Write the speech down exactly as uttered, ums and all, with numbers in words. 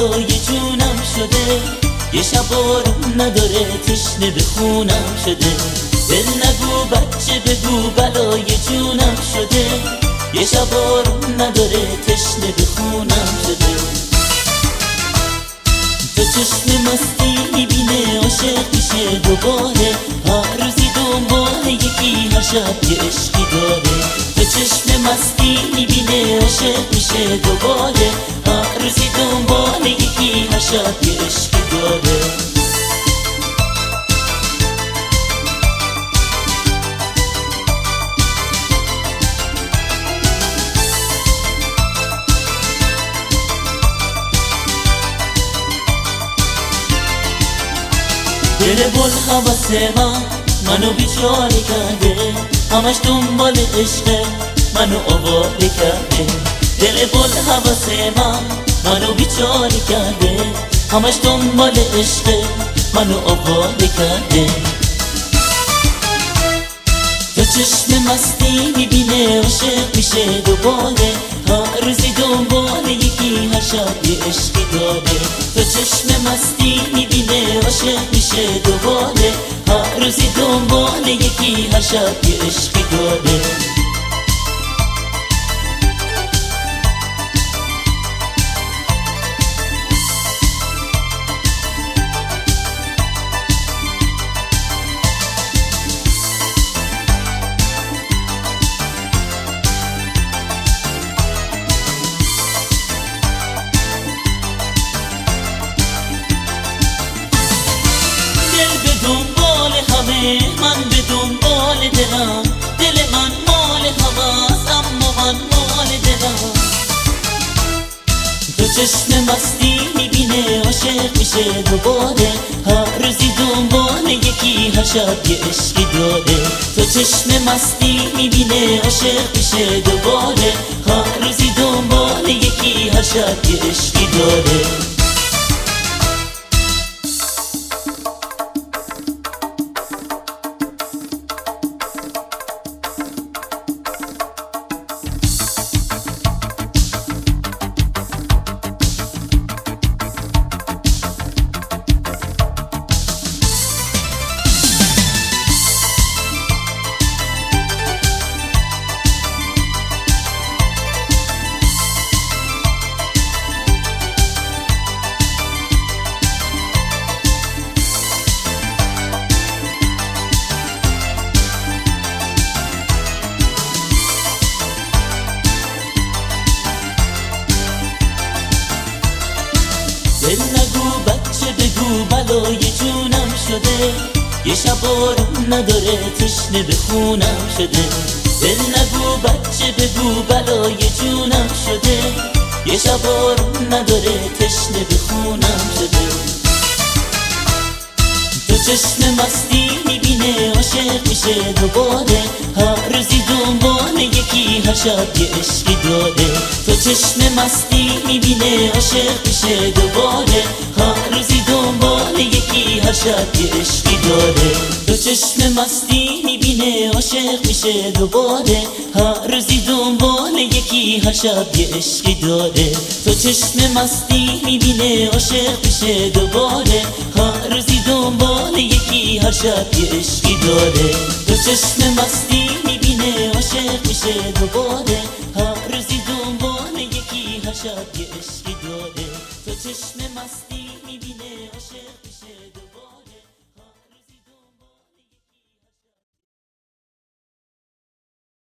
بلای جونم شده، یه شب بارون نداره تشنه به خونم شده. دل نگو بچه بگو بلای جونم شده، یه شب بارون نداره تشنه به خونم شده. تو چشم مستی میبینه عاشق میشه دوباره، هر روزی دنبال یکی هر شب یه عشقی داره. تو چشم مستی میبینه عاشق میشه دوباره، هر روزی دنبال یکی هر شب یه عشقی داره. دل بل حواس من منو بیچاره کرده، همش دنبال عشق منو آواره کرده. دل بل حواس من منو بیچاره کرده، همش دنبال عشق منو آواره کرده. تو چشم مستی میبینه عاشق میشه دوباره، هر روزی دنبال یکی هر شب یه عشقی داره. تو چشم مستی میبینه عاشق میشه دوباره، هر روزی دنبال یکی هر شب یه عشقی داره. دنبال همه من به دنبال دلم، دل من مال هواست اما من مال دلم. تو چشم مستی میبینه عاشق میشه دوباره، هر روزی دنبال یکی هر شب یه عشقی داره. تو چشم مستی میبینه عاشق میشه دوباره، هر روزی دنبال یکی هر شب یه عشقی داره. دل نگو بچه بگو بلای جونم شده، یه شب بارون نداره تشنه به خونم شده. دل نگو بچه بگو بلای جونم شده، یه شب بارون نداره تشنه به خونم شده. تو چشم مستی میبینه عاشق میشه دوباره، هر روزی دنبال یکی هر شب یه عشقی داره. تو چشم مستی میبینه عاشق میشه دوباره، هر روزی دنبال یکی هر شب یه عشقی داره. تو چشم مستی میبینه عاشق میشه دوباره، هر روزی دنبال یکی هر شب یه عشقی داره. تو چشم مستی میبینه عاشق میشه دوباره، هر روزی دنبال یکی هر شب یه عشقی داره. تو چشم مستی میبینه عاشق میشه دوباره، هر روزی دنبال یکی هر شب یه عشقی داره. تو چشم مستی